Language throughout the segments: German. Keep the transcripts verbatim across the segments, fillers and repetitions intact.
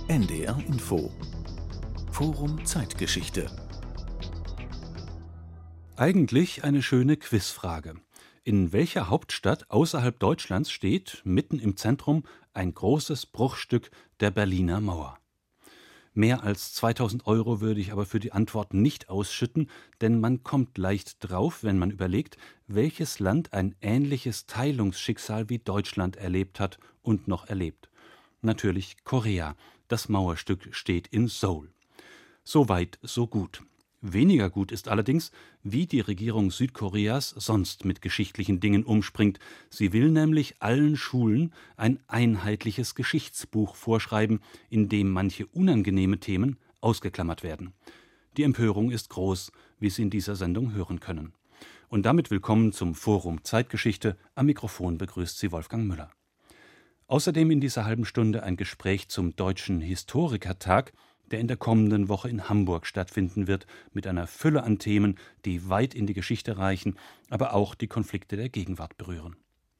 N D R Info Forum Zeitgeschichte. Eigentlich eine schöne Quizfrage. In welcher Hauptstadt außerhalb Deutschlands steht, mitten im Zentrum, ein großes Bruchstück der Berliner Mauer? Mehr als zweitausend Euro würde ich aber für die Antwort nicht ausschütten, denn man kommt leicht drauf, wenn man überlegt, welches Land ein ähnliches Teilungsschicksal wie Deutschland erlebt hat und noch erlebt. Natürlich Korea. Das Mauerstück steht in Seoul. So weit, so gut. Weniger gut ist allerdings, wie die Regierung Südkoreas sonst mit geschichtlichen Dingen umspringt. Sie will nämlich allen Schulen ein einheitliches Geschichtsbuch vorschreiben, in dem manche unangenehme Themen ausgeklammert werden. Die Empörung ist groß, wie Sie in dieser Sendung hören können. Und damit willkommen zum Forum Zeitgeschichte. Am Mikrofon begrüßt Sie Wolfgang Müller. Außerdem in dieser halben Stunde ein Gespräch zum Deutschen Historikertag, der in der kommenden Woche in Hamburg stattfinden wird, mit einer Fülle an Themen, die weit in die Geschichte reichen, aber auch die Konflikte der Gegenwart berühren.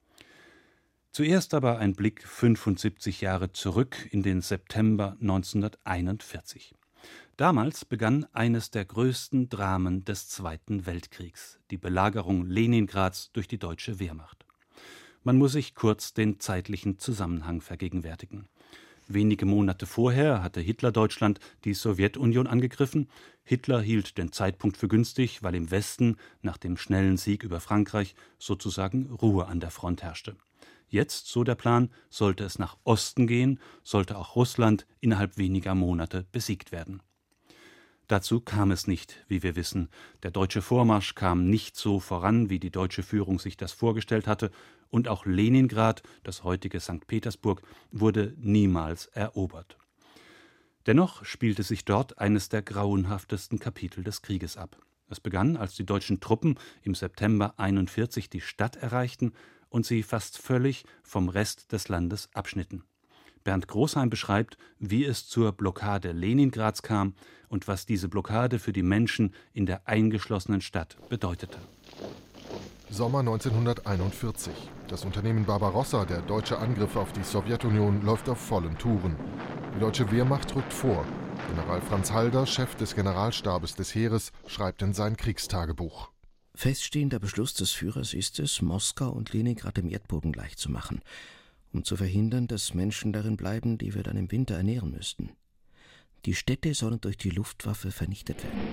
Zuerst aber ein Blick fünfundsiebzig Jahre zurück in den September neunzehnhunderteinundvierzig. Damals begann eines der größten Dramen des Zweiten Weltkriegs, die Belagerung Leningrads durch die deutsche Wehrmacht. Man muss sich kurz den zeitlichen Zusammenhang vergegenwärtigen. Wenige Monate vorher hatte Hitler Deutschland die Sowjetunion angegriffen. Hitler hielt den Zeitpunkt für günstig, weil im Westen nach dem schnellen Sieg über Frankreich sozusagen Ruhe an der Front herrschte. Jetzt, so der Plan, sollte es nach Osten gehen, sollte auch Russland innerhalb weniger Monate besiegt werden. Dazu kam es nicht, wie wir wissen. Der deutsche Vormarsch kam nicht so voran, wie die deutsche Führung sich das vorgestellt hatte, und auch Leningrad, das heutige Sankt Petersburg, wurde niemals erobert. Dennoch spielte sich dort eines der grauenhaftesten Kapitel des Krieges ab. Es begann, als die deutschen Truppen im September einundvierzig die Stadt erreichten und sie fast völlig vom Rest des Landes abschnitten. Bernd Großheim beschreibt, wie es zur Blockade Leningrads kam und was diese Blockade für die Menschen in der eingeschlossenen Stadt bedeutete. Sommer neunzehnhunderteinundvierzig. Das Unternehmen Barbarossa, der deutsche Angriff auf die Sowjetunion, läuft auf vollen Touren. Die deutsche Wehrmacht rückt vor. General Franz Halder, Chef des Generalstabes des Heeres, schreibt in sein Kriegstagebuch. Feststehender Beschluss des Führers ist es, Moskau und Leningrad dem Erdboden gleichzumachen, um zu verhindern, dass Menschen darin bleiben, die wir dann im Winter ernähren müssten. Die Städte sollen durch die Luftwaffe vernichtet werden.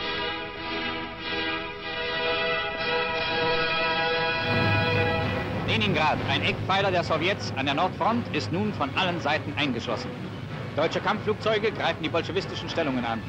Leningrad, ein Eckpfeiler der Sowjets an der Nordfront, ist nun von allen Seiten eingeschlossen. Deutsche Kampfflugzeuge greifen die bolschewistischen Stellungen an.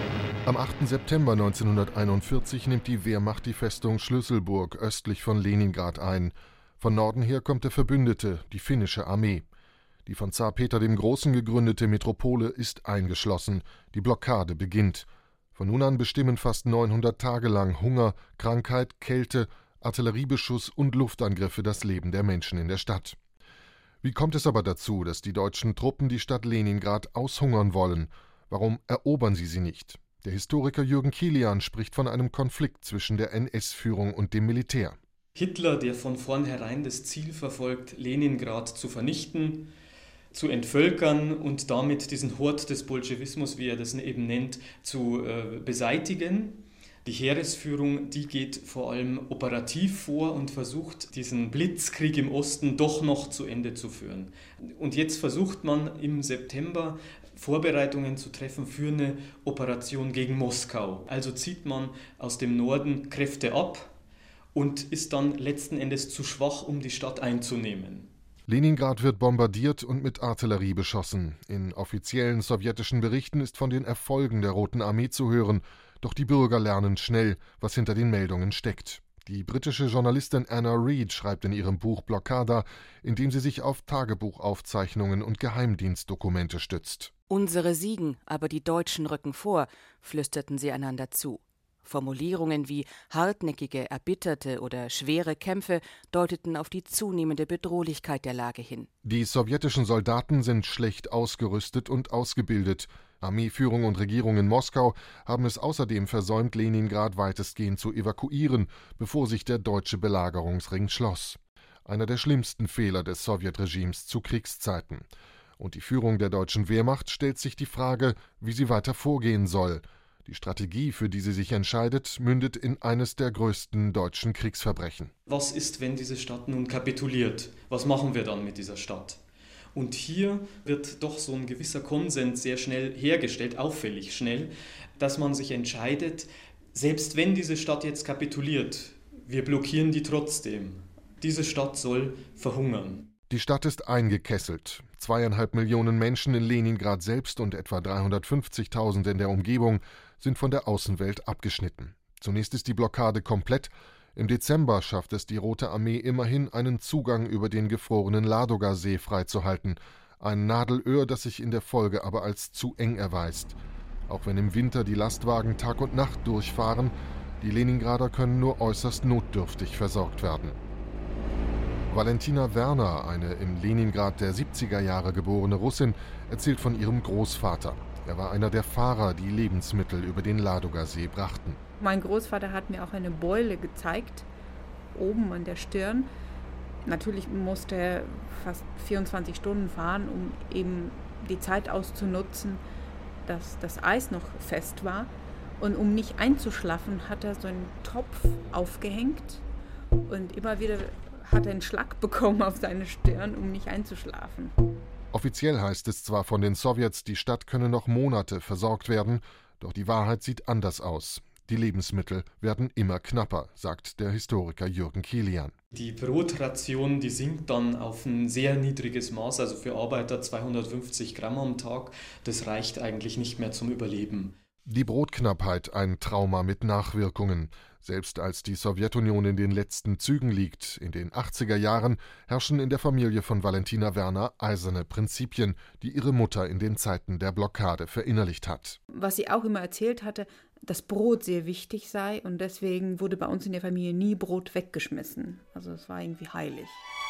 Am achten September neunzehnhunderteinundvierzig nimmt die Wehrmacht die Festung Schlüsselburg östlich von Leningrad ein. Von Norden her kommt der Verbündete, die finnische Armee. Die von Zar Peter dem Großen gegründete Metropole ist eingeschlossen. Die Blockade beginnt. Von nun an bestimmen fast neunhundert Tage lang Hunger, Krankheit, Kälte, Artilleriebeschuss und Luftangriffe das Leben der Menschen in der Stadt. Wie kommt es aber dazu, dass die deutschen Truppen die Stadt Leningrad aushungern wollen? Warum erobern sie sie nicht? Der Historiker Jürgen Kilian spricht von einem Konflikt zwischen der N S-Führung und dem Militär. Hitler, der von vornherein das Ziel verfolgt, Leningrad zu vernichten, zu entvölkern und damit diesen Hort des Bolschewismus, wie er das eben nennt, zu äh, beseitigen. Die Heeresführung, die geht vor allem operativ vor und versucht, diesen Blitzkrieg im Osten doch noch zu Ende zu führen. Und jetzt versucht man im September Vorbereitungen zu treffen für eine Operation gegen Moskau. Also zieht man aus dem Norden Kräfte ab und ist dann letzten Endes zu schwach, um die Stadt einzunehmen. Leningrad wird bombardiert und mit Artillerie beschossen. In offiziellen sowjetischen Berichten ist von den Erfolgen der Roten Armee zu hören. Doch die Bürger lernen schnell, was hinter den Meldungen steckt. Die britische Journalistin Anna Reid schreibt in ihrem Buch Blockada, in dem sie sich auf Tagebuchaufzeichnungen und Geheimdienstdokumente stützt. »Unsere siegen, aber die Deutschen rücken vor«, flüsterten sie einander zu. Formulierungen wie hartnäckige, erbitterte oder schwere Kämpfe deuteten auf die zunehmende Bedrohlichkeit der Lage hin. Die sowjetischen Soldaten sind schlecht ausgerüstet und ausgebildet. Armeeführung und Regierung in Moskau haben es außerdem versäumt, Leningrad weitestgehend zu evakuieren, bevor sich der deutsche Belagerungsring schloss. Einer der schlimmsten Fehler des Sowjetregimes zu Kriegszeiten. Und die Führung der deutschen Wehrmacht stellt sich die Frage, wie sie weiter vorgehen soll. Die Strategie, für die sie sich entscheidet, mündet in eines der größten deutschen Kriegsverbrechen. Was ist, wenn diese Stadt nun kapituliert? Was machen wir dann mit dieser Stadt? Und hier wird doch so ein gewisser Konsens sehr schnell hergestellt, auffällig schnell, dass man sich entscheidet, selbst wenn diese Stadt jetzt kapituliert, wir blockieren die trotzdem. Diese Stadt soll verhungern. Die Stadt ist eingekesselt. Zweieinhalb Millionen Menschen in Leningrad selbst und etwa dreihundertfünfzigtausend in der Umgebung sind von der Außenwelt abgeschnitten. Zunächst ist die Blockade komplett. Im Dezember schafft es die Rote Armee immerhin, einen Zugang über den gefrorenen Ladoga-See freizuhalten. Ein Nadelöhr, das sich in der Folge aber als zu eng erweist. Auch wenn im Winter die Lastwagen Tag und Nacht durchfahren, die Leningrader können nur äußerst notdürftig versorgt werden. Valentina Werner, eine im Leningrad der siebziger Jahre geborene Russin, erzählt von ihrem Großvater. Er war einer der Fahrer, die Lebensmittel über den Ladoga-See brachten. Mein Großvater hat mir auch eine Beule gezeigt, oben an der Stirn. Natürlich musste er fast vierundzwanzig Stunden fahren, um eben die Zeit auszunutzen, dass das Eis noch fest war. Und um nicht einzuschlafen, hat er so einen Topf aufgehängt und immer wieder hat er einen Schlag bekommen auf seine Stirn, um nicht einzuschlafen. Offiziell heißt es zwar von den Sowjets, die Stadt könne noch Monate versorgt werden, doch die Wahrheit sieht anders aus. Die Lebensmittel werden immer knapper, sagt der Historiker Jürgen Kilian. Die Brotration, die sinkt dann auf ein sehr niedriges Maß, also für Arbeiter zweihundertfünfzig Gramm am Tag. Das reicht eigentlich nicht mehr zum Überleben. Die Brotknappheit, ein Trauma mit Nachwirkungen. Selbst als die Sowjetunion in den letzten Zügen liegt, in den achtziger Jahren, herrschen in der Familie von Valentina Werner eiserne Prinzipien, die ihre Mutter in den Zeiten der Blockade verinnerlicht hat. Was sie auch immer erzählt hatte, dass Brot sehr wichtig sei und deswegen wurde bei uns in der Familie nie Brot weggeschmissen. Also es war irgendwie heilig.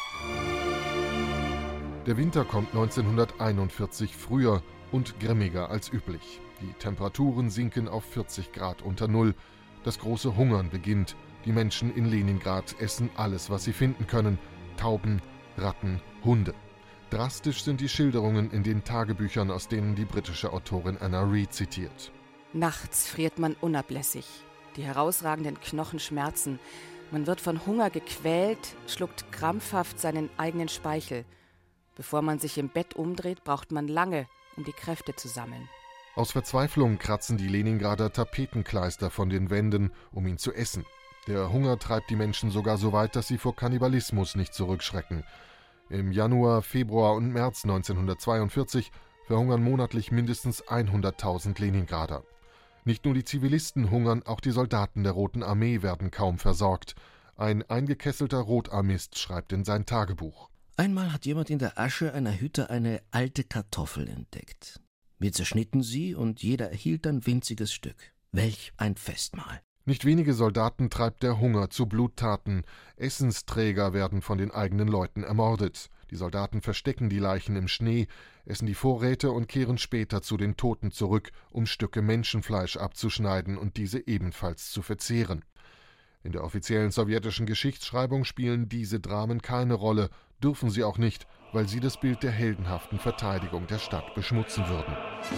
Der Winter kommt neunzehnhunderteinundvierzig früher und grimmiger als üblich. Die Temperaturen sinken auf vierzig Grad unter Null. Das große Hungern beginnt. Die Menschen in Leningrad essen alles, was sie finden können. Tauben, Ratten, Hunde. Drastisch sind die Schilderungen in den Tagebüchern, aus denen die britische Autorin Anna Reid zitiert. Nachts friert man unablässig. Die herausragenden Knochen schmerzen. Man wird von Hunger gequält, schluckt krampfhaft seinen eigenen Speichel. Bevor man sich im Bett umdreht, braucht man lange, um die Kräfte zu sammeln. Aus Verzweiflung kratzen die Leningrader Tapetenkleister von den Wänden, um ihn zu essen. Der Hunger treibt die Menschen sogar so weit, dass sie vor Kannibalismus nicht zurückschrecken. Im Januar, Februar und März neunzehnhundertzweiundvierzig verhungern monatlich mindestens hunderttausend Leningrader. Nicht nur die Zivilisten hungern, auch die Soldaten der Roten Armee werden kaum versorgt. Ein eingekesselter Rotarmist schreibt in sein Tagebuch. Einmal hat jemand in der Asche einer Hütte eine alte Kartoffel entdeckt. Wir zerschnitten sie und jeder erhielt ein winziges Stück. Welch ein Festmahl! Nicht wenige Soldaten treibt der Hunger zu Bluttaten. Essensträger werden von den eigenen Leuten ermordet. Die Soldaten verstecken die Leichen im Schnee, essen die Vorräte und kehren später zu den Toten zurück, um Stücke Menschenfleisch abzuschneiden und diese ebenfalls zu verzehren. In der offiziellen sowjetischen Geschichtsschreibung spielen diese Dramen keine Rolle, dürfen sie auch nicht, weil sie das Bild der heldenhaften Verteidigung der Stadt beschmutzen würden.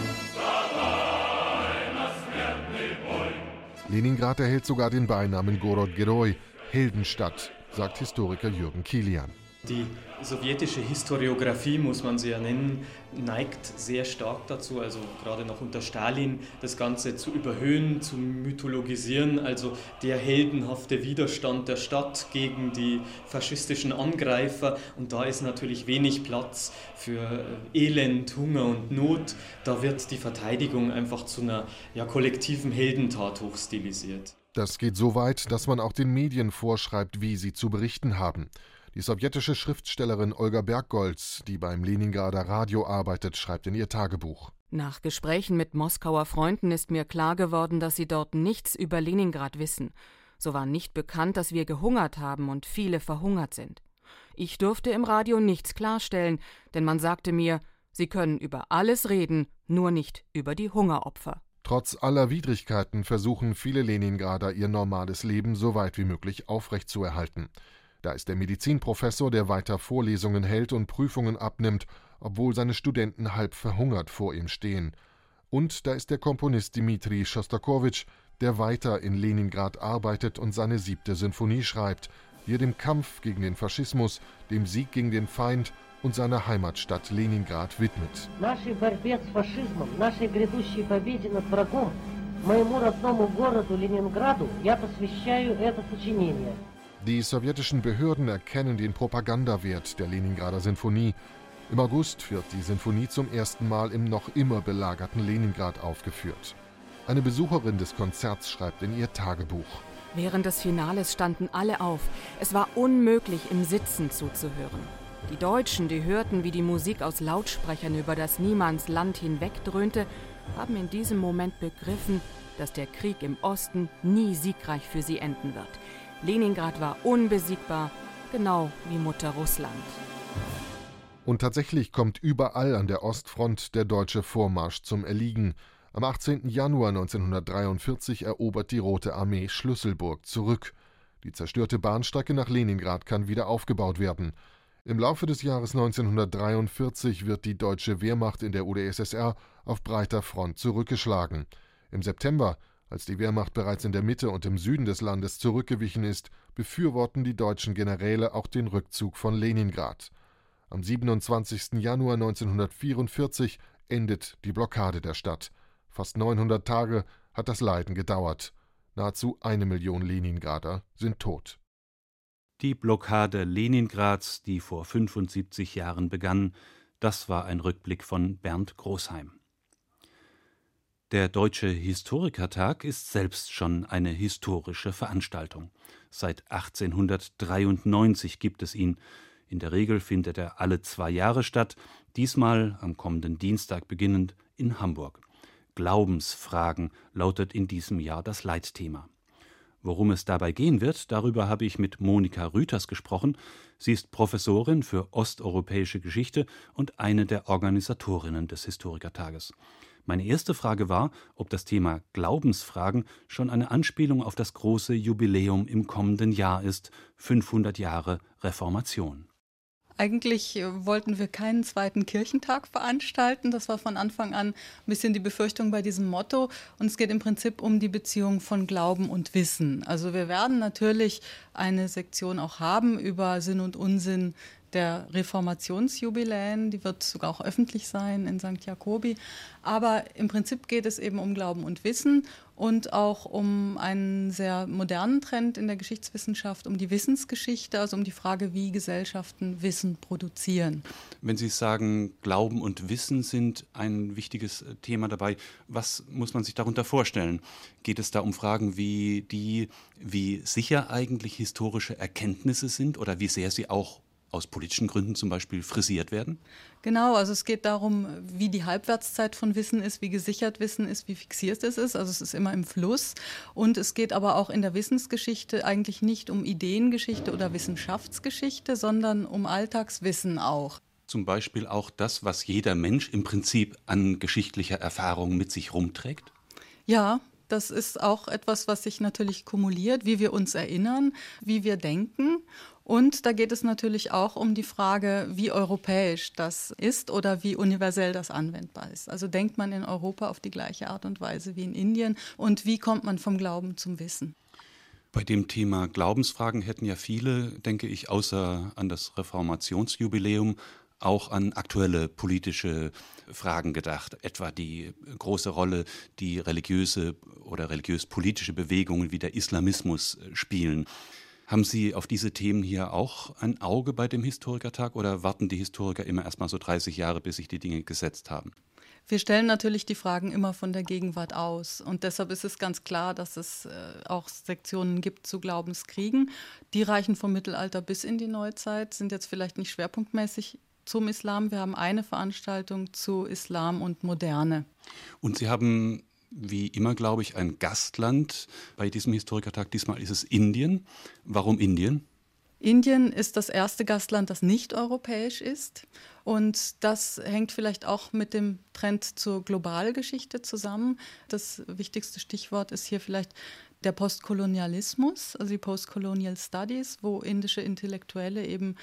Leningrad erhält sogar den Beinamen Gorod-Geroi, Heldenstadt, sagt Historiker Jürgen Kilian. Die sowjetische Historiographie, muss man sie ja nennen, neigt sehr stark dazu, also gerade noch unter Stalin, das Ganze zu überhöhen, zu mythologisieren, also der heldenhafte Widerstand der Stadt gegen die faschistischen Angreifer. Und da ist natürlich wenig Platz für Elend, Hunger und Not. Da wird die Verteidigung einfach zu einer ja, kollektiven Heldentat hochstilisiert. Das geht so weit, dass man auch den Medien vorschreibt, wie sie zu berichten haben. Die sowjetische Schriftstellerin Olga Berggolz, die beim Leningrader Radio arbeitet, schreibt in ihr Tagebuch. Nach Gesprächen mit Moskauer Freunden ist mir klar geworden, dass sie dort nichts über Leningrad wissen. So war nicht bekannt, dass wir gehungert haben und viele verhungert sind. Ich durfte im Radio nichts klarstellen, denn man sagte mir, sie können über alles reden, nur nicht über die Hungeropfer. Trotz aller Widrigkeiten versuchen viele Leningrader ihr normales Leben so weit wie möglich aufrechtzuerhalten. Da ist der Medizinprofessor, der weiter Vorlesungen hält und Prüfungen abnimmt, obwohl seine Studenten halb verhungert vor ihm stehen. Und da ist der Komponist Dmitri Schostakowitsch, der weiter in Leningrad arbeitet und seine siebte Sinfonie schreibt, die er dem Kampf gegen den Faschismus, dem Sieg gegen den Feind und seiner Heimatstadt Leningrad widmet. Нашей борьбе с фашизмом, нашей грядущей победе над врагом, моему родному городу Ленинграду я посвящаю это сочинение. Die sowjetischen Behörden erkennen den Propagandawert der Leningrader Sinfonie. Im August wird die Sinfonie zum ersten Mal im noch immer belagerten Leningrad aufgeführt. Eine Besucherin des Konzerts schreibt in ihr Tagebuch: Während des Finales standen alle auf. Es war unmöglich, im Sitzen zuzuhören. Die Deutschen, die hörten, wie die Musik aus Lautsprechern über das Niemandsland hinwegdröhnte, haben in diesem Moment begriffen, dass der Krieg im Osten nie siegreich für sie enden wird. Leningrad war unbesiegbar, genau wie Mutter Russland. Und tatsächlich kommt überall an der Ostfront der deutsche Vormarsch zum Erliegen. Am achtzehnten Januar neunzehnhundertdreiundvierzig erobert die Rote Armee Schlüsselburg zurück. Die zerstörte Bahnstrecke nach Leningrad kann wieder aufgebaut werden. Im Laufe des Jahres neunzehnhundertdreiundvierzig wird die deutsche Wehrmacht in der U d S S R auf breiter Front zurückgeschlagen. Im September, als die Wehrmacht bereits in der Mitte und im Süden des Landes zurückgewichen ist, befürworten die deutschen Generäle auch den Rückzug von Leningrad. Am siebenundzwanzigsten Januar neunzehnhundertvierundvierzig endet die Blockade der Stadt. Fast neunhundert Tage hat das Leiden gedauert. Nahezu eine Million Leningrader sind tot. Die Blockade Leningrads, die vor fünfundsiebzig Jahren begann, das war ein Rückblick von Bernd Großheim. Der Deutsche Historikertag ist selbst schon eine historische Veranstaltung. Seit achtzehnhundertdreiundneunzig gibt es ihn. In der Regel findet er alle zwei Jahre statt, diesmal am kommenden Dienstag beginnend in Hamburg. Glaubensfragen lautet in diesem Jahr das Leitthema. Worum es dabei gehen wird, darüber habe ich mit Monika Rüters gesprochen. Sie ist Professorin für osteuropäische Geschichte und eine der Organisatorinnen des Historikertages. Meine erste Frage war, ob das Thema Glaubensfragen schon eine Anspielung auf das große Jubiläum im kommenden Jahr ist, fünfhundert Jahre Reformation. Eigentlich wollten wir keinen zweiten Kirchentag veranstalten. Das war von Anfang an ein bisschen die Befürchtung bei diesem Motto. Und es geht im Prinzip um die Beziehung von Glauben und Wissen. Also wir werden natürlich eine Sektion auch haben über Sinn und Unsinn der Reformationsjubiläen. Die wird sogar auch öffentlich sein in Sankt Jakobi. Aber im Prinzip geht es eben um Glauben und Wissen und auch um einen sehr modernen Trend in der Geschichtswissenschaft, um die Wissensgeschichte, also um die Frage, wie Gesellschaften Wissen produzieren. Wenn Sie sagen, Glauben und Wissen sind ein wichtiges Thema dabei, was muss man sich darunter vorstellen? Geht es da um Fragen wie die, wie sicher eigentlich historische Erkenntnisse sind oder wie sehr sie auch aus politischen Gründen zum Beispiel frisiert werden? Genau, also es geht darum, wie die Halbwertszeit von Wissen ist, wie gesichert Wissen ist, wie fixiert es ist. Also es ist immer im Fluss. Und es geht aber auch in der Wissensgeschichte eigentlich nicht um Ideengeschichte oder Wissenschaftsgeschichte, sondern um Alltagswissen auch. Zum Beispiel auch das, was jeder Mensch im Prinzip an geschichtlicher Erfahrung mit sich rumträgt? Ja, das ist auch etwas, was sich natürlich kumuliert, wie wir uns erinnern, wie wir denken. Und da geht es natürlich auch um die Frage, wie europäisch das ist oder wie universell das anwendbar ist. Also denkt man in Europa auf die gleiche Art und Weise wie in Indien und wie kommt man vom Glauben zum Wissen? Bei dem Thema Glaubensfragen hätten ja viele, denke ich, außer an das Reformationsjubiläum auch an aktuelle politische Fragen gedacht, etwa die große Rolle, die religiöse oder religiös-politische Bewegungen wie der Islamismus spielen. Haben Sie auf diese Themen hier auch ein Auge bei dem Historikertag oder warten die Historiker immer erst mal so dreißig Jahre, bis sich die Dinge gesetzt haben? Wir stellen natürlich die Fragen immer von der Gegenwart aus. Und deshalb ist es ganz klar, dass es äh, auch Sektionen gibt zu Glaubenskriegen. Die reichen vom Mittelalter bis in die Neuzeit, sind jetzt vielleicht nicht schwerpunktmäßig zum Islam. Wir haben eine Veranstaltung zu Islam und Moderne. Und Sie haben wie immer, glaube ich, ein Gastland bei diesem Historikertag. Diesmal ist es Indien. Warum Indien? Indien ist das erste Gastland, das nicht europäisch ist. Und das hängt vielleicht auch mit dem Trend zur Globalgeschichte zusammen. Das wichtigste Stichwort ist hier vielleicht der Postkolonialismus, also die Postcolonial Studies, wo indische Intellektuelle eben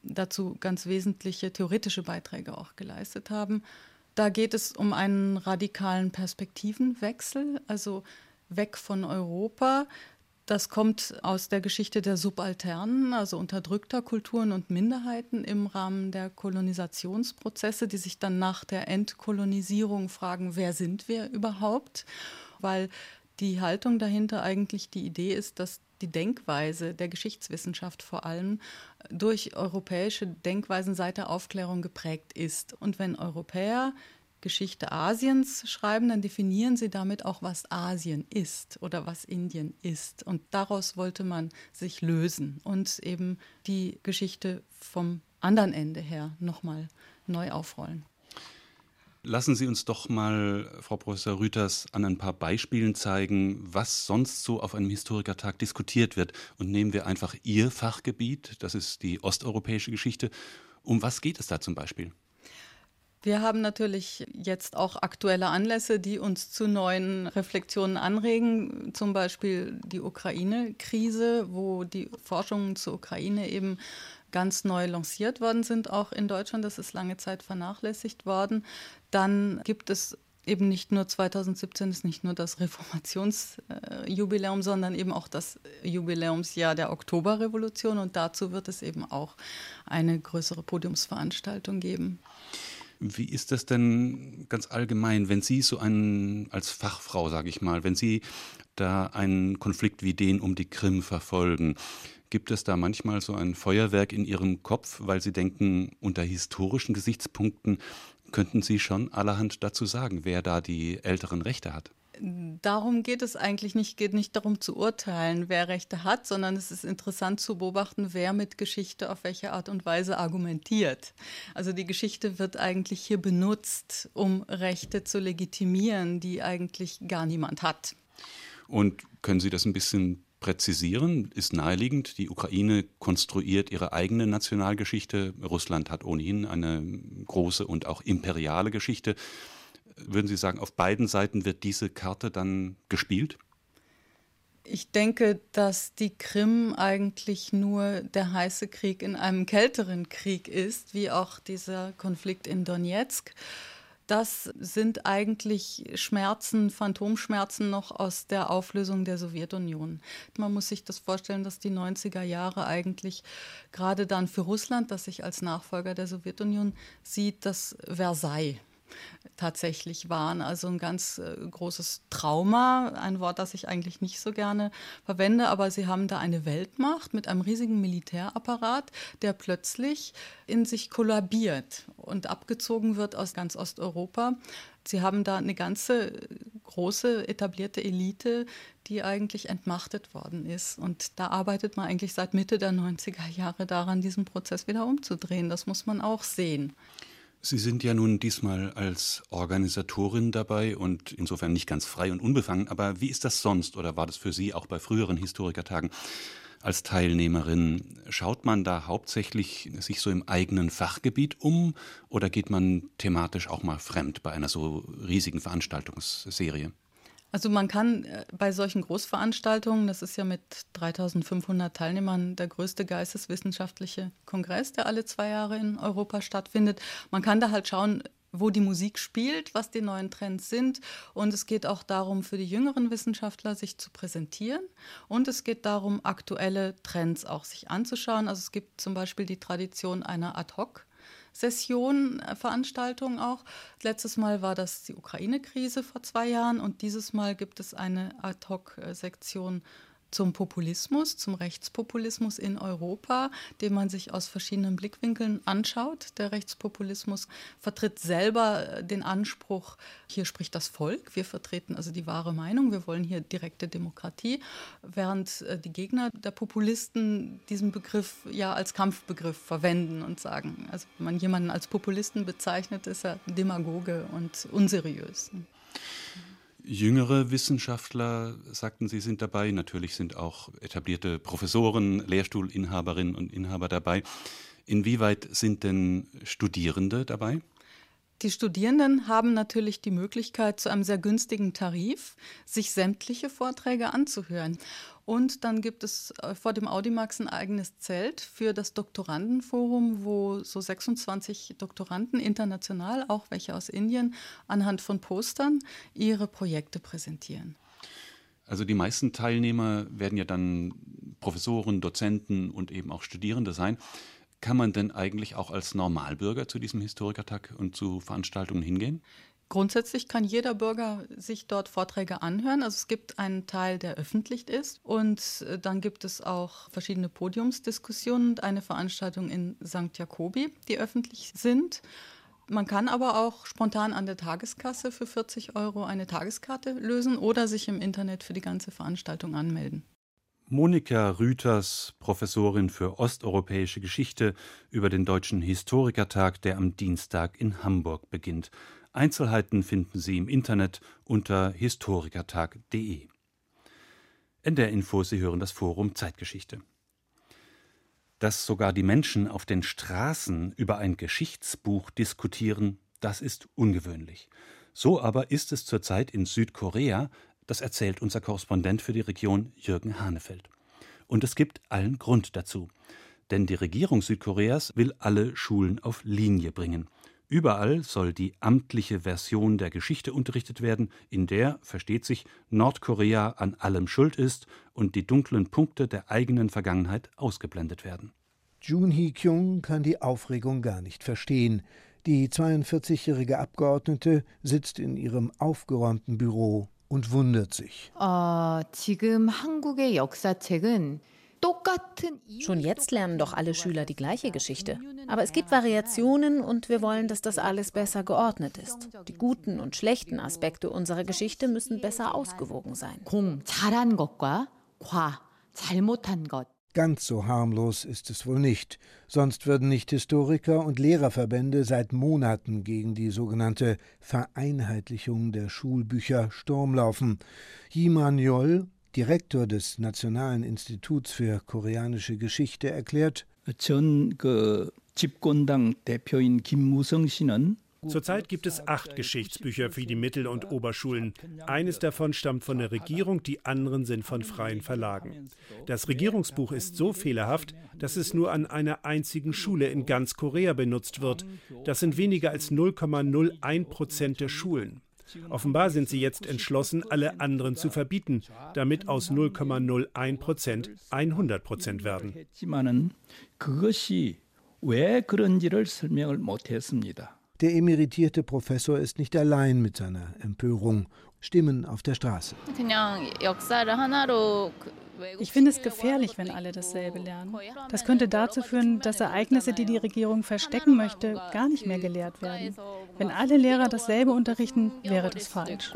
dazu ganz wesentliche theoretische Beiträge auch geleistet haben. Da geht es um einen radikalen Perspektivenwechsel, also weg von Europa. Das kommt aus der Geschichte der Subalternen, also unterdrückter Kulturen und Minderheiten im Rahmen der Kolonisationsprozesse, die sich dann nach der Entkolonisierung fragen, wer sind wir überhaupt? Weil die Haltung dahinter eigentlich die Idee ist, dass die Denkweise der Geschichtswissenschaft vor allem durch europäische Denkweisen seit der Aufklärung geprägt ist. Und wenn Europäer Geschichte Asiens schreiben, dann definieren sie damit auch, was Asien ist oder was Indien ist. Und daraus wollte man sich lösen und eben die Geschichte vom anderen Ende her nochmal neu aufrollen. Lassen Sie uns doch mal, Frau Professor Rüters, an ein paar Beispielen zeigen, was sonst so auf einem Historikertag diskutiert wird. Und nehmen wir einfach Ihr Fachgebiet, das ist die osteuropäische Geschichte. Um was geht es da zum Beispiel? Wir haben natürlich jetzt auch aktuelle Anlässe, die uns zu neuen Reflexionen anregen, zum Beispiel die Ukraine-Krise, wo die Forschungen zur Ukraine eben ganz neu lanciert worden sind, auch in Deutschland. Das ist lange Zeit vernachlässigt worden. Dann gibt es eben nicht nur zweitausendsiebzehn, ist nicht nur das Reformationsjubiläum, sondern eben auch das Jubiläumsjahr der Oktoberrevolution. Und dazu wird es eben auch eine größere Podiumsveranstaltung geben. Wie ist das denn ganz allgemein, wenn Sie so einen, als Fachfrau, sage ich mal, wenn Sie da einen Konflikt wie den um die Krim verfolgen, gibt es da manchmal so ein Feuerwerk in Ihrem Kopf, weil Sie denken, unter historischen Gesichtspunkten könnten Sie schon allerhand dazu sagen, wer da die älteren Rechte hat? Darum geht es eigentlich nicht, geht nicht darum zu urteilen, wer Rechte hat, sondern es ist interessant zu beobachten, wer mit Geschichte auf welche Art und Weise argumentiert. Also die Geschichte wird eigentlich hier benutzt, um Rechte zu legitimieren, die eigentlich gar niemand hat. Und können Sie das ein bisschen präzisieren? Ist naheliegend, die Ukraine konstruiert ihre eigene Nationalgeschichte. Russland hat ohnehin eine große und auch imperiale Geschichte. Würden Sie sagen, auf beiden Seiten wird diese Karte dann gespielt? Ich denke, dass die Krim eigentlich nur der heiße Krieg in einem kälteren Krieg ist, wie auch dieser Konflikt in Donetsk. Das sind eigentlich Schmerzen, Phantomschmerzen noch aus der Auflösung der Sowjetunion. Man muss sich das vorstellen, dass die neunziger Jahre eigentlich gerade dann für Russland, das sich als Nachfolger der Sowjetunion sieht, das Versailles tatsächlich waren. Also ein ganz äh, großes Trauma, ein Wort, das ich eigentlich nicht so gerne verwende, aber sie haben da eine Weltmacht mit einem riesigen Militärapparat, der plötzlich in sich kollabiert und abgezogen wird aus ganz Osteuropa. Sie haben da eine ganze große etablierte Elite, die eigentlich entmachtet worden ist. Und da arbeitet man eigentlich seit Mitte der neunziger Jahre daran, diesen Prozess wieder umzudrehen. Das muss man auch sehen. Sie sind ja nun diesmal als Organisatorin dabei und insofern nicht ganz frei und unbefangen. Aber wie ist das sonst oder war das für Sie auch bei früheren Historikertagen als Teilnehmerin? Schaut man da hauptsächlich sich so im eigenen Fachgebiet um oder geht man thematisch auch mal fremd bei einer so riesigen Veranstaltungsserie? Also man kann bei solchen Großveranstaltungen, das ist ja mit dreitausendfünfhundert Teilnehmern der größte geisteswissenschaftliche Kongress, der alle zwei Jahre in Europa stattfindet, man kann da halt schauen, wo die Musik spielt, was die neuen Trends sind. Und es geht auch darum, für die jüngeren Wissenschaftler sich zu präsentieren. Und es geht darum, aktuelle Trends auch sich anzuschauen. Also es gibt zum Beispiel die Tradition einer Ad-Hoc Session, Veranstaltung auch. Letztes Mal war das die Ukraine-Krise vor zwei Jahren und dieses Mal gibt es eine Ad-Hoc-Sektion zum Populismus, zum Rechtspopulismus in Europa, den man sich aus verschiedenen Blickwinkeln anschaut. Der Rechtspopulismus vertritt selber den Anspruch, hier spricht das Volk, wir vertreten also die wahre Meinung, wir wollen hier direkte Demokratie, während die Gegner der Populisten diesen Begriff ja als Kampfbegriff verwenden und sagen, also wenn man jemanden als Populisten bezeichnet, ist er Demagoge und unseriös. Jüngere Wissenschaftler, sagten Sie, sind dabei. Natürlich sind auch etablierte Professoren, Lehrstuhlinhaberinnen und Inhaber dabei. Inwieweit sind denn Studierende dabei? Die Studierenden haben natürlich die Möglichkeit, zu einem sehr günstigen Tarif sich sämtliche Vorträge anzuhören. Und dann gibt es vor dem Audimax ein eigenes Zelt für das Doktorandenforum, wo so sechsundzwanzig Doktoranden international, auch welche aus Indien, anhand von Postern ihre Projekte präsentieren. Also die meisten Teilnehmer werden ja dann Professoren, Dozenten und eben auch Studierende sein. Kann man denn eigentlich auch als Normalbürger zu diesem Historikertag und zu Veranstaltungen hingehen? Grundsätzlich kann jeder Bürger sich dort Vorträge anhören. Also es gibt einen Teil, der öffentlich ist. Und dann gibt es auch verschiedene Podiumsdiskussionen und eine Veranstaltung in Sankt Jakobi, die öffentlich sind. Man kann aber auch spontan an der Tageskasse für vierzig Euro eine Tageskarte lösen oder sich im Internet für die ganze Veranstaltung anmelden. Monika Rüters, Professorin für osteuropäische Geschichte, über den Deutschen Historikertag, der am Dienstag in Hamburg beginnt. Einzelheiten finden Sie im Internet unter historikertag punkt de. N D R-Info, Sie hören das Forum Zeitgeschichte. Dass sogar die Menschen auf den Straßen über ein Geschichtsbuch diskutieren, das ist ungewöhnlich. So aber ist es zurzeit in Südkorea. Das erzählt unser Korrespondent für die Region Jürgen Hanefeld. Und es gibt allen Grund dazu. Denn die Regierung Südkoreas will alle Schulen auf Linie bringen. Überall soll die amtliche Version der Geschichte unterrichtet werden, in der, versteht sich, Nordkorea an allem schuld ist und die dunklen Punkte der eigenen Vergangenheit ausgeblendet werden. Jun Hee-kyung kann die Aufregung gar nicht verstehen. Die zweiundvierzigjährige Abgeordnete sitzt in ihrem aufgeräumten Büro und wundert sich. Schon jetzt lernen doch alle Schüler die gleiche Geschichte. Aber es gibt Variationen und wir wollen, dass das alles besser geordnet ist. Die guten und schlechten Aspekte unserer Geschichte müssen besser ausgewogen sein. Ganz so harmlos ist es wohl nicht. Sonst würden nicht Historiker und Lehrerverbände seit Monaten gegen die sogenannte Vereinheitlichung der Schulbücher Sturm laufen. Yi Man-yol, Direktor des Nationalen Instituts für koreanische Geschichte, erklärt: 전 그 집권당 대표인 김무성 씨는 Zurzeit gibt es acht Geschichtsbücher für die Mittel- und Oberschulen. Eines davon stammt von der Regierung, die anderen sind von freien Verlagen. Das Regierungsbuch ist so fehlerhaft, dass es nur an einer einzigen Schule in ganz Korea benutzt wird. Das sind weniger als null Komma null eins Prozent der Schulen. Offenbar sind sie jetzt entschlossen, alle anderen zu verbieten, damit aus null Komma null eins Prozent hundert Prozent werden. Der emeritierte Professor ist nicht allein mit seiner Empörung. Stimmen auf der Straße. Ich finde es gefährlich, wenn alle dasselbe lernen. Das könnte dazu führen, dass Ereignisse, die die Regierung verstecken möchte, gar nicht mehr gelehrt werden. Wenn alle Lehrer dasselbe unterrichten, wäre das falsch.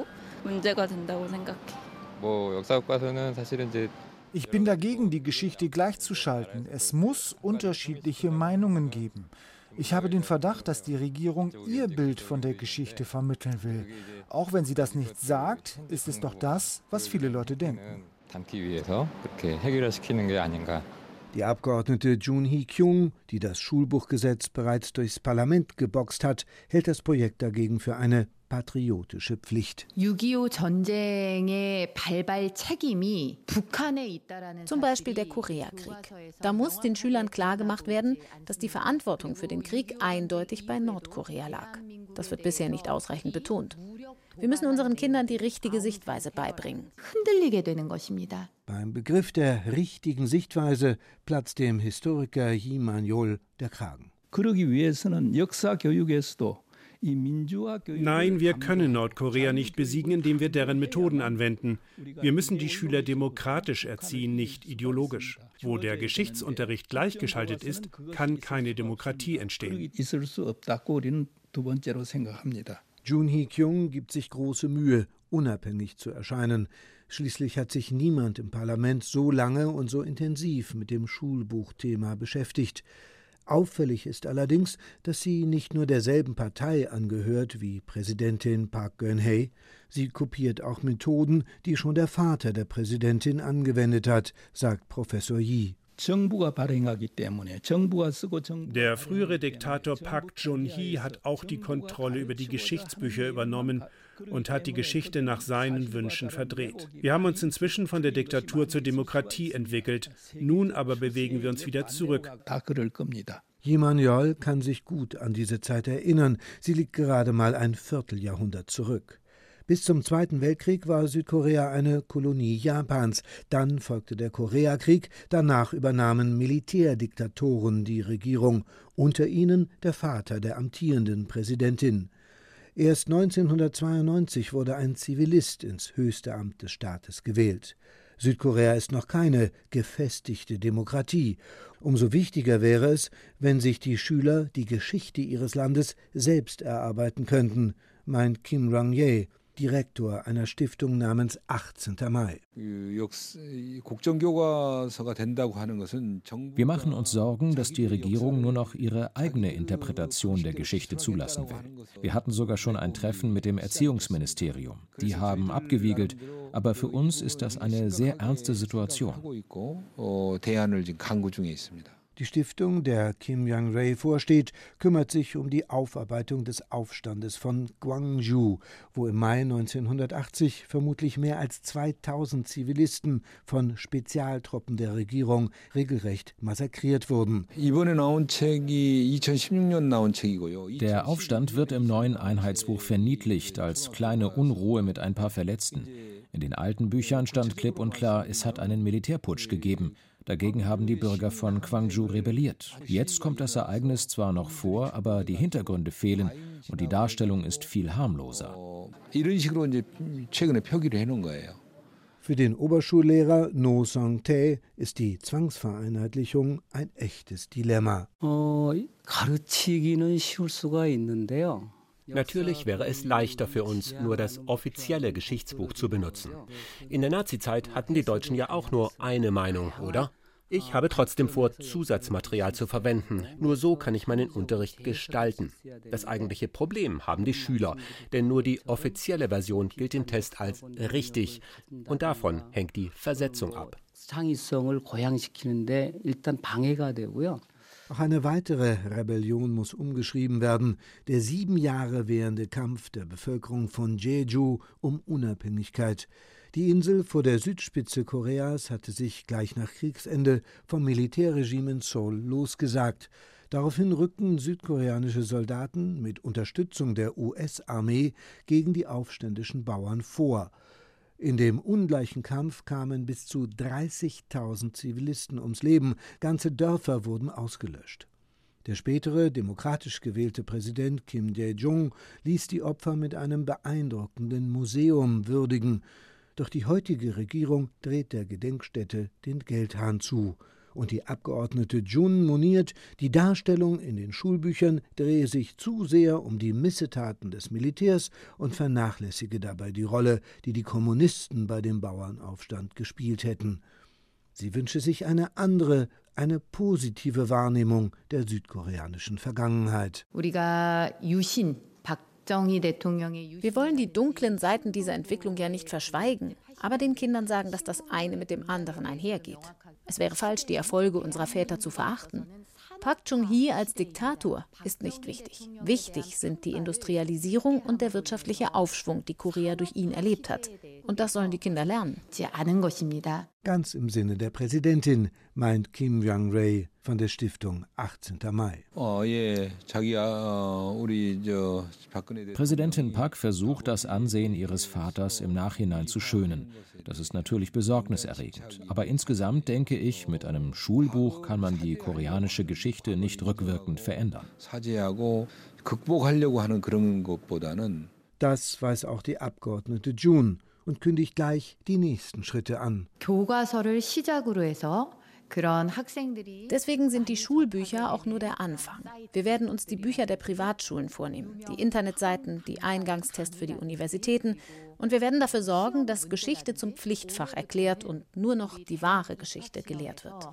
Ich bin dagegen, die Geschichte gleichzuschalten. Es muss unterschiedliche Meinungen geben. Ich habe den Verdacht, dass die Regierung ihr Bild von der Geschichte vermitteln will. Auch wenn sie das nicht sagt, ist es doch das, was viele Leute denken. Die Abgeordnete Jun Hee-kyung, die das Schulbuchgesetz bereits durchs Parlament geboxt hat, hält das Projekt dagegen für eine patriotische Pflicht. Zum Beispiel der Koreakrieg. Da muss den Schülern klargemacht werden, dass die Verantwortung für den Krieg eindeutig bei Nordkorea lag. Das wird bisher nicht ausreichend betont. Wir müssen unseren Kindern die richtige Sichtweise beibringen. Beim Begriff der richtigen Sichtweise platzt dem Historiker Yi Man-yol der Kragen. Nein, wir können Nordkorea nicht besiegen, indem wir deren Methoden anwenden. Wir müssen die Schüler demokratisch erziehen, nicht ideologisch. Wo der Geschichtsunterricht gleichgeschaltet ist, kann keine Demokratie entstehen. Jun Hee-kyung gibt sich große Mühe, unabhängig zu erscheinen. Schließlich hat sich niemand im Parlament so lange und so intensiv mit dem Schulbuchthema beschäftigt. Auffällig ist allerdings, dass sie nicht nur derselben Partei angehört wie Präsidentin Park Geun-hye, sie kopiert auch Methoden, die schon der Vater der Präsidentin angewendet hat, sagt Professor Yi. Der frühere Diktator Park Chung-hee hat auch die Kontrolle über die Geschichtsbücher übernommen und hat die Geschichte nach seinen Wünschen verdreht. Wir haben uns inzwischen von der Diktatur zur Demokratie entwickelt. Nun aber bewegen wir uns wieder zurück. Yiman Yeol kann sich gut an diese Zeit erinnern. Sie liegt gerade mal ein Vierteljahrhundert zurück. Bis zum Zweiten Weltkrieg war Südkorea eine Kolonie Japans. Dann folgte der Koreakrieg. Danach übernahmen Militärdiktatoren die Regierung. Unter ihnen der Vater der amtierenden Präsidentin. Erst neunzehnhundertzweiundneunzig wurde ein Zivilist ins höchste Amt des Staates gewählt. Südkorea ist noch keine gefestigte Demokratie. Umso wichtiger wäre es, wenn sich die Schüler die Geschichte ihres Landes selbst erarbeiten könnten, meint Kim Rang-ye, Direktor einer Stiftung namens achtzehnter Mai. Wir machen uns Sorgen, dass die Regierung nur noch ihre eigene Interpretation der Geschichte zulassen will. Wir hatten sogar schon ein Treffen mit dem Erziehungsministerium. Die haben abgewiegelt, aber für uns ist das eine sehr ernste Situation. Die Stiftung, der Kim Young-rae vorsteht, kümmert sich um die Aufarbeitung des Aufstandes von Gwangju, wo im Mai neunzehnhundertachtzig vermutlich mehr als zweitausend Zivilisten von Spezialtruppen der Regierung regelrecht massakriert wurden. Der Aufstand wird im neuen Einheitsbuch verniedlicht als kleine Unruhe mit ein paar Verletzten. In den alten Büchern stand klipp und klar, es hat einen Militärputsch gegeben. Dagegen haben die Bürger von Gwangju rebelliert. Jetzt kommt das Ereignis zwar noch vor, aber die Hintergründe fehlen und die Darstellung ist viel harmloser. Für den Oberschullehrer No Song-tae ist die Zwangsvereinheitlichung ein echtes Dilemma. Natürlich wäre es leichter für uns, nur das offizielle Geschichtsbuch zu benutzen. In der Nazizeit hatten die Deutschen ja auch nur eine Meinung, oder? Ich habe trotzdem vor, Zusatzmaterial zu verwenden. Nur so kann ich meinen Unterricht gestalten. Das eigentliche Problem haben die Schüler, denn nur die offizielle Version gilt im Test als richtig. Und davon hängt die Versetzung ab. Auch eine weitere Rebellion muss umgeschrieben werden, der sieben Jahre währende Kampf der Bevölkerung von Jeju um Unabhängigkeit. Die Insel vor der Südspitze Koreas hatte sich gleich nach Kriegsende vom Militärregime in Seoul losgesagt. Daraufhin rückten südkoreanische Soldaten mit Unterstützung der U S-Armee gegen die aufständischen Bauern vor. In dem ungleichen Kampf kamen bis zu dreißigtausend Zivilisten ums Leben, ganze Dörfer wurden ausgelöscht. Der spätere demokratisch gewählte Präsident Kim Dae-jung ließ die Opfer mit einem beeindruckenden Museum würdigen. Doch die heutige Regierung dreht der Gedenkstätte den Geldhahn zu. Und die Abgeordnete Jun moniert, die Darstellung in den Schulbüchern drehe sich zu sehr um die Missetaten des Militärs und vernachlässige dabei die Rolle, die die Kommunisten bei dem Bauernaufstand gespielt hätten. Sie wünsche sich eine andere, eine positive Wahrnehmung der südkoreanischen Vergangenheit. Wir wollen die dunklen Seiten dieser Entwicklung ja nicht verschweigen, aber den Kindern sagen, dass das eine mit dem anderen einhergeht. Es wäre falsch, die Erfolge unserer Väter zu verachten. Park Chung-hee als Diktator ist nicht wichtig. Wichtig sind die Industrialisierung und der wirtschaftliche Aufschwung, die Korea durch ihn erlebt hat. Und das sollen die Kinder lernen. Ganz im Sinne der Präsidentin, meint Kim Young-rae von der Stiftung achtzehnter Mai. Präsidentin Park versucht, das Ansehen ihres Vaters im Nachhinein zu schönen. Das ist natürlich besorgniserregend. Aber insgesamt denke ich, mit einem Schulbuch kann man die koreanische Geschichte nicht rückwirkend verändern. Das weiß auch die Abgeordnete Jun und kündigt gleich die nächsten Schritte an. Deswegen sind die Schulbücher auch nur der Anfang. Wir werden uns die Bücher der Privatschulen vornehmen, die Internetseiten, die Eingangstests für die Universitäten. Und wir werden dafür sorgen, dass Geschichte zum Pflichtfach erklärt und nur noch die wahre Geschichte gelehrt wird.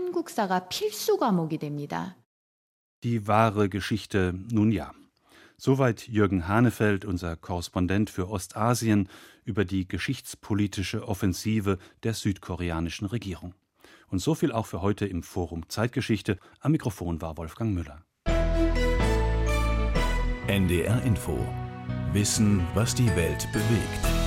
Die wahre Geschichte, nun ja. Soweit Jürgen Hanefeld, unser Korrespondent für Ostasien, über die geschichtspolitische Offensive der südkoreanischen Regierung. Und so viel auch für heute im Forum Zeitgeschichte. Am Mikrofon war Wolfgang Müller. N D R Info. Wissen, was die Welt bewegt.